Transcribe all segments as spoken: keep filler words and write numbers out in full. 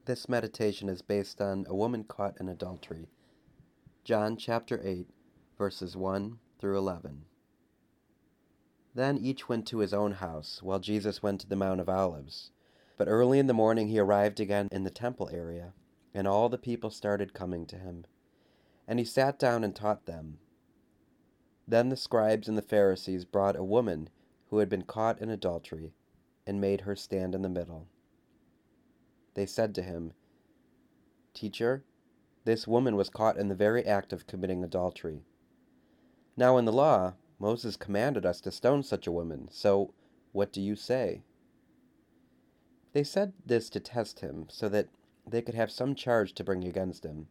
This meditation is based on a woman caught in adultery. John chapter eight, verses one through eleven. Then each went to his own house, while Jesus went to the Mount of Olives. But early in the morning he arrived again in the temple area, and all the people started coming to him. And he sat down and taught them. Then the scribes and the Pharisees brought a woman who had been caught in adultery, and made her stand in the middle. They said to him, "Teacher, this woman was caught in the very act of committing adultery. Now in the law, Moses commanded us to stone such a woman, so what do you say?" They said this to test him, so that they could have some charge to bring against him.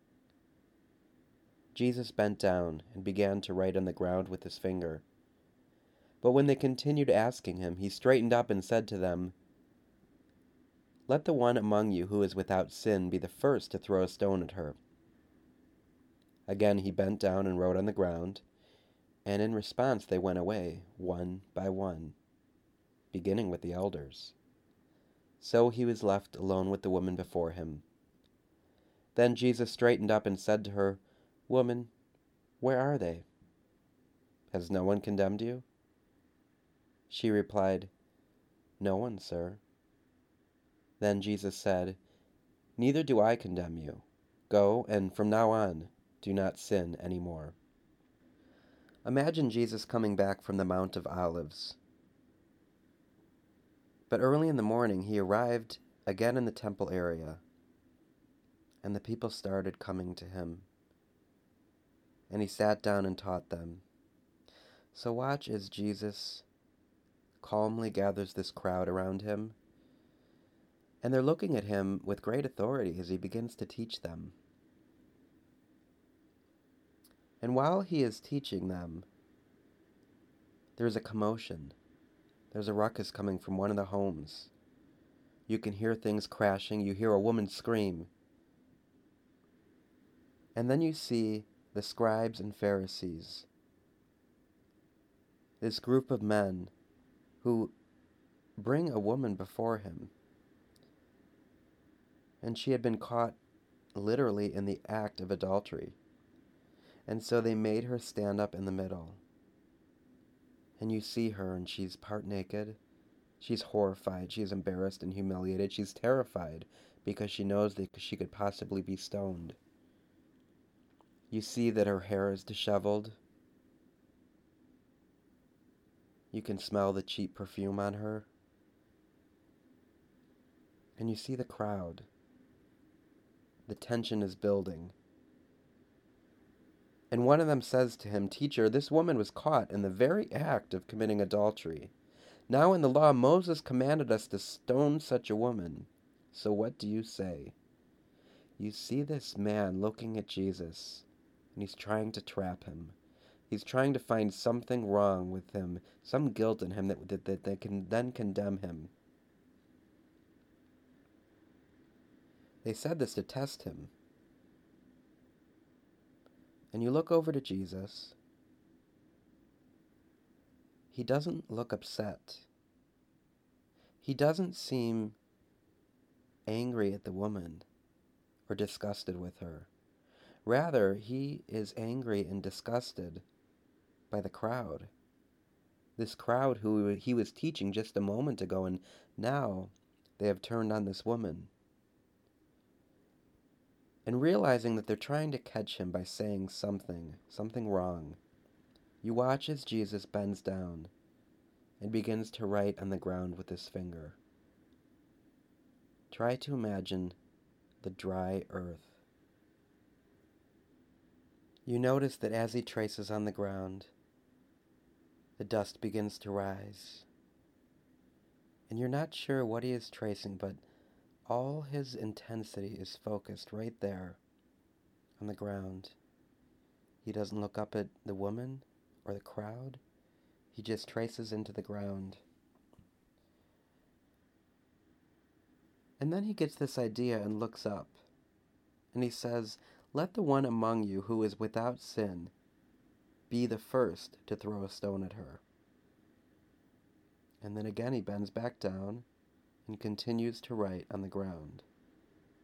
Jesus bent down and began to write on the ground with his finger. But when they continued asking him, he straightened up and said to them, "Let the one among you who is without sin be the first to throw a stone at her." Again he bent down and wrote on the ground, and in response they went away, one by one, beginning with the elders. So he was left alone with the woman before him. Then Jesus straightened up and said to her, "Woman, where are they? Has no one condemned you?" She replied, "No one, sir." Then Jesus said, "Neither do I condemn you. Go, and from now on, do not sin any more." Imagine Jesus coming back from the Mount of Olives. But early in the morning he arrived again in the temple area, and the people started coming to him. And he sat down and taught them. So watch as Jesus calmly gathers this crowd around him, and they're looking at him with great authority as he begins to teach them. And while he is teaching them, there's a commotion. There's a ruckus coming from one of the homes. You can hear things crashing. You hear a woman scream. And then you see the scribes and Pharisees, this group of men who bring a woman before him. And she had been caught literally in the act of adultery. And so they made her stand up in the middle. And you see her, and she's part naked. She's horrified. She's embarrassed and humiliated. She's terrified because she knows that she could possibly be stoned. You see that her hair is disheveled. You can smell the cheap perfume on her. And you see the crowd. The tension is building. And one of them says to him, "Teacher, this woman was caught in the very act of committing adultery. Now in the law, Moses commanded us to stone such a woman. So what do you say?" You see this man looking at Jesus, and he's trying to trap him. He's trying to find something wrong with him, some guilt in him that, that, that they can then condemn him. They said this to test him. And you look over to Jesus. He doesn't look upset. He doesn't seem angry at the woman or disgusted with her. Rather, he is angry and disgusted by the crowd. This crowd who he was teaching just a moment ago, and now they have turned on this woman. And realizing that they're trying to catch him by saying something, something wrong, you watch as Jesus bends down and begins to write on the ground with his finger. Try to imagine the dry earth. You notice that as he traces on the ground, the dust begins to rise. And you're not sure what he is tracing, but all his intensity is focused right there on the ground. He doesn't look up at the woman or the crowd. He just traces into the ground. And then he gets this idea and looks up. And he says, "Let the one among you who is without sin be the first to throw a stone at her." And then again he bends back down and continues to write on the ground.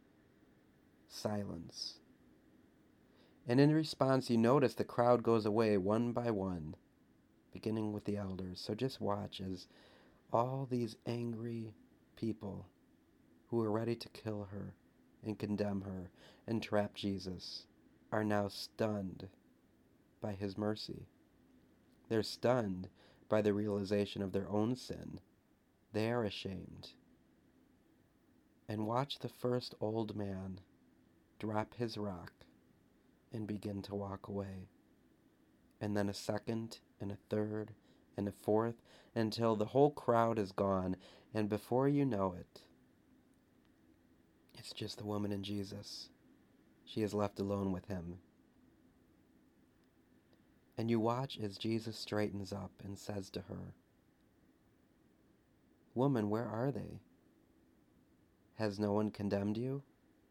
silence. And in response, you notice the crowd goes away one by one, beginning with the elders. So just watch as all these angry people who are ready to kill her and condemn her and trap Jesus are now stunned by his mercy. They're stunned by the realization of their own sin. They are ashamed. And watch the first old man drop his rock and begin to walk away. And then a second, and a third, and a fourth, until the whole crowd is gone, and before you know it, it's just the woman and Jesus. She is left alone with him. And you watch as Jesus straightens up and says to her, "Woman, where are they? Has no one condemned you?"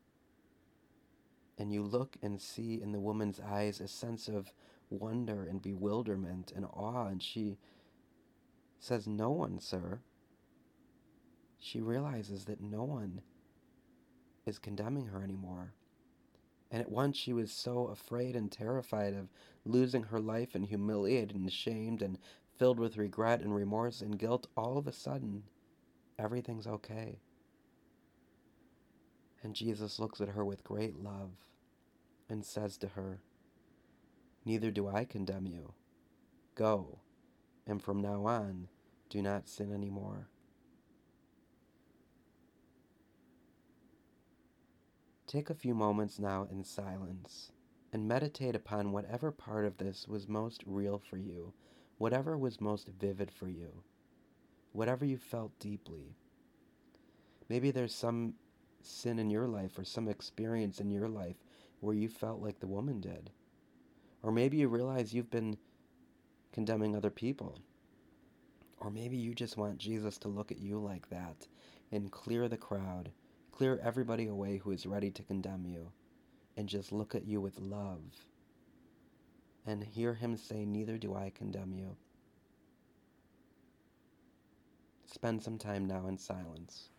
And you look and see in the woman's eyes a sense of wonder and bewilderment and awe, and she says, "No one, sir." She realizes that no one is condemning her anymore. And at once she was so afraid and terrified of losing her life and humiliated and ashamed and filled with regret and remorse and guilt, all of a sudden, everything's okay. And Jesus looks at her with great love and says to her, "Neither do I condemn you. Go, and from now on, do not sin anymore." Take a few moments now in silence and meditate upon whatever part of this was most real for you, whatever was most vivid for you, whatever you felt deeply. Maybe there's some sin in your life or some experience in your life where you felt like the woman did. Or maybe you realize you've been condemning other people. Or maybe you just want Jesus to look at you like that and clear the crowd, clear everybody away who is ready to condemn you, and just look at you with love and hear him say, "Neither do I condemn you." Spend some time now in silence.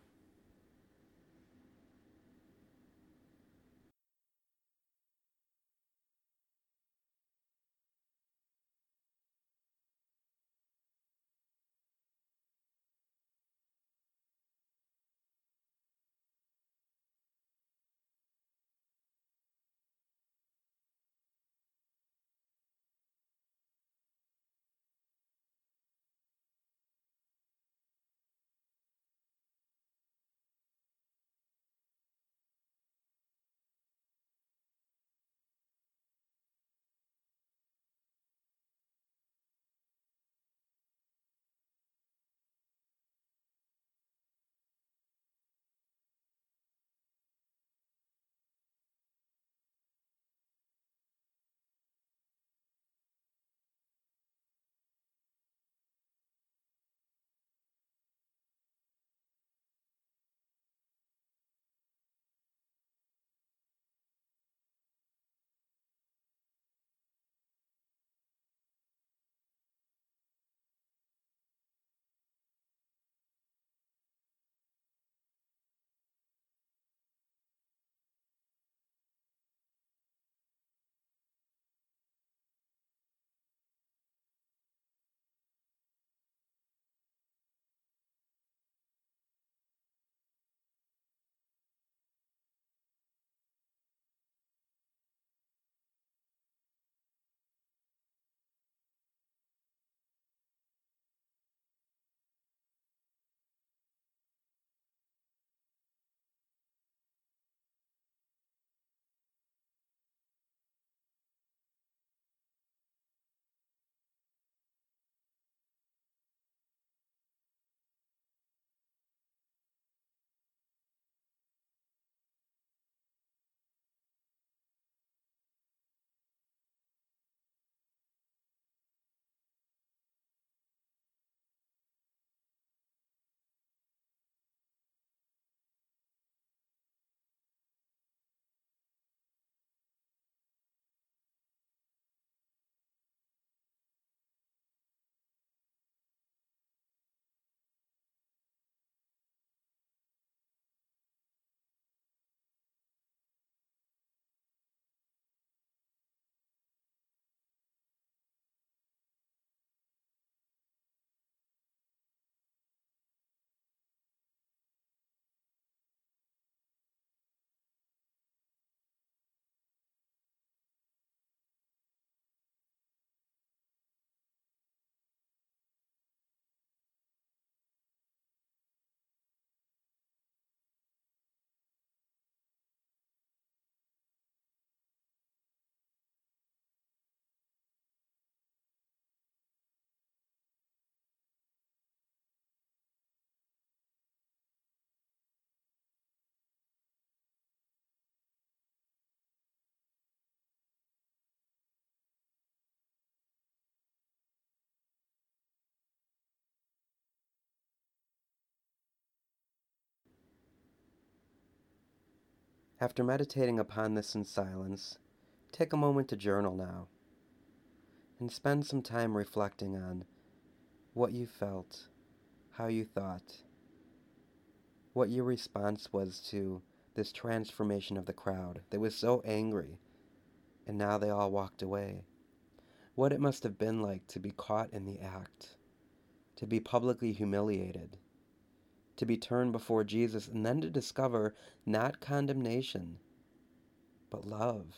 After meditating upon this in silence, take a moment to journal now and spend some time reflecting on what you felt, how you thought, what your response was to this transformation of the crowd that was so angry, and now they all walked away. What it must have been like to be caught in the act, to be publicly humiliated, to be turned before Jesus, and then to discover not condemnation, but love.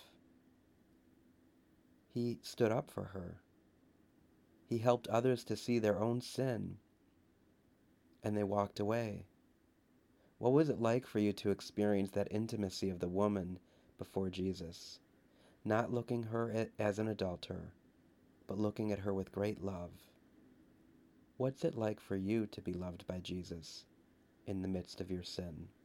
He stood up for her. He helped others to see their own sin, and they walked away. What was it like for you to experience that intimacy of the woman before Jesus, not looking her as an adulterer, but looking at her with great love? What's it like for you to be loved by Jesus in the midst of your sin?